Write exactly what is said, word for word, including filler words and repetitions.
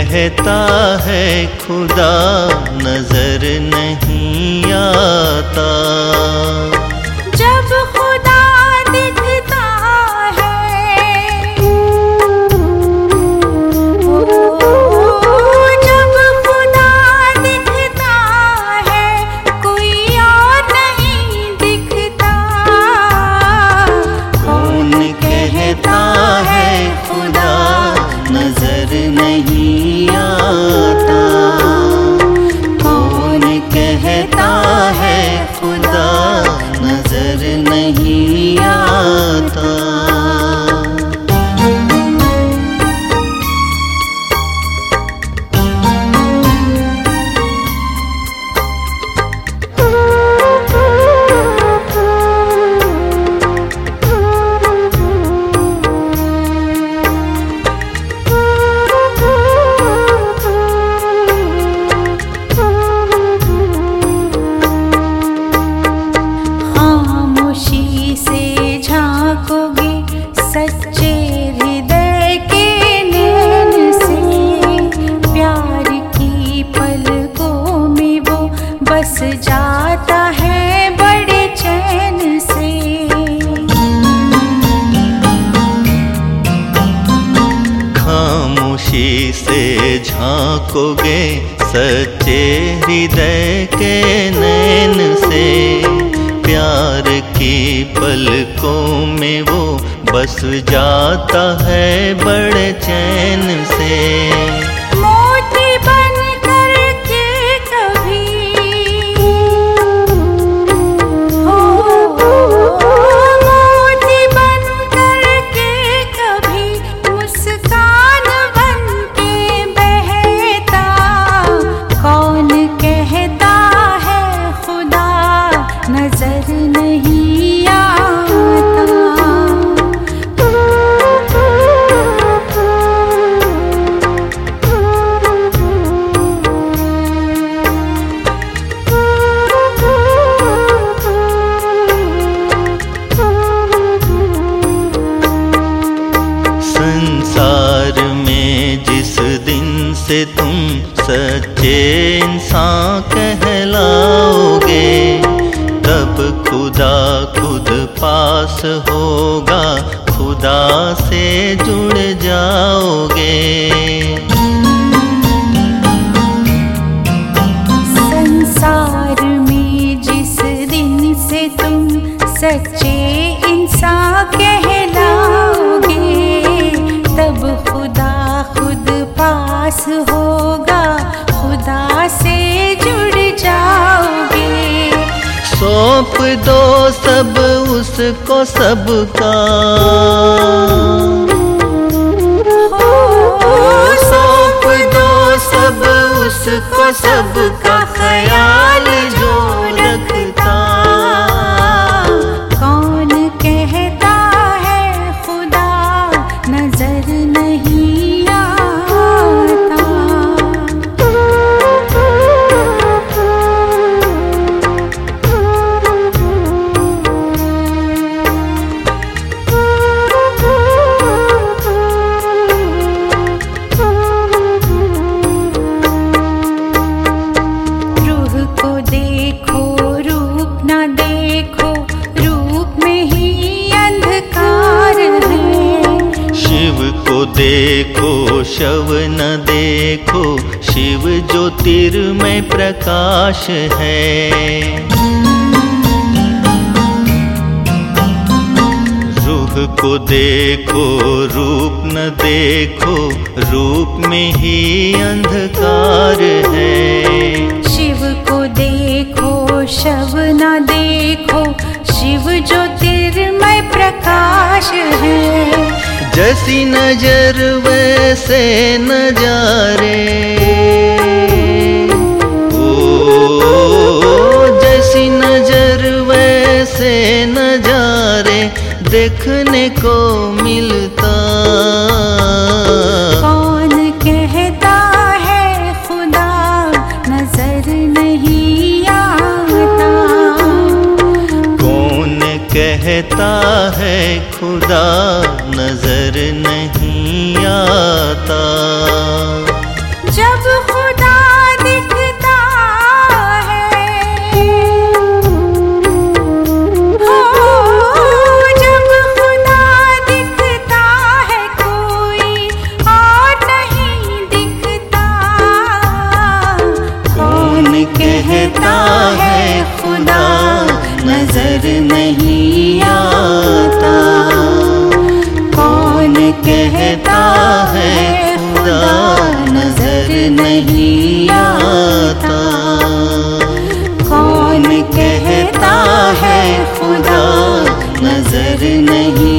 कहता है खुदा नजर नहीं आता। जब खुदा दिखता है, ओ, जब खुदा दिखता है कोई और नहीं दिखता। कौन कहता है खुदा नजर नहीं आता। कौन कहता है खुदा नजर नहीं आता। सच्चे हृदय के नैन से, प्यार की पलकों में वो बस जाता है बड़े चैन से। खामोशी से झांकोगे सच्चे हृदय के नैन से, प्यार की पलकों में वो बस जाता है बड़े चैन से। मोती बन करके कभी हो, मोती बन करके कभी मुस्कान बन के बहता। कौन कहता है खुदा नजर नहीं आता। संसार में जिस दिन से तुम सच्चे इंसान कहलाओगे, तब खुदा खुद पास होगा, खुदा से जुड़ जाओगे। संसार में जिस दिन से तुम सच्चे इंसान कहलाओगे, तब खुदा खुद पास होगा, खुदा से जुड़ जाओगे। सौंप दो सब उसको सबका, सौंप दो सब उसको सबका ख्याल जो रखता। कौन कहता है खुदा नजर नहीं आता। रूह को देखो रूप ना देखो, रूप में ही अंधकार है। शिव को देखो शव न देखो, शिव ज्योतिर्मय प्रकाश है। रूह को देखो रूप न देखो, रूप में ही अंधकार है। शिव को देखो शव ना देखो, शिव ज्योतिर्मय प्रकाश है। जैसी नजर वैसे नजारे, ओ जैसी नजर वैसे नजारे देखने को मिलता। कौन कहता है खुदा नजर नहीं आता। कौन कहता है खुदा नजर नहीं आता। जब खुदा दिखता है, हो जब खुदा दिखता है कोई और नहीं दिखता। कौन कहता है खुदा नजर नहीं आता, कौन कहता है खुदा नजर नहीं आता, कौन कहता है खुदा नजर नहीं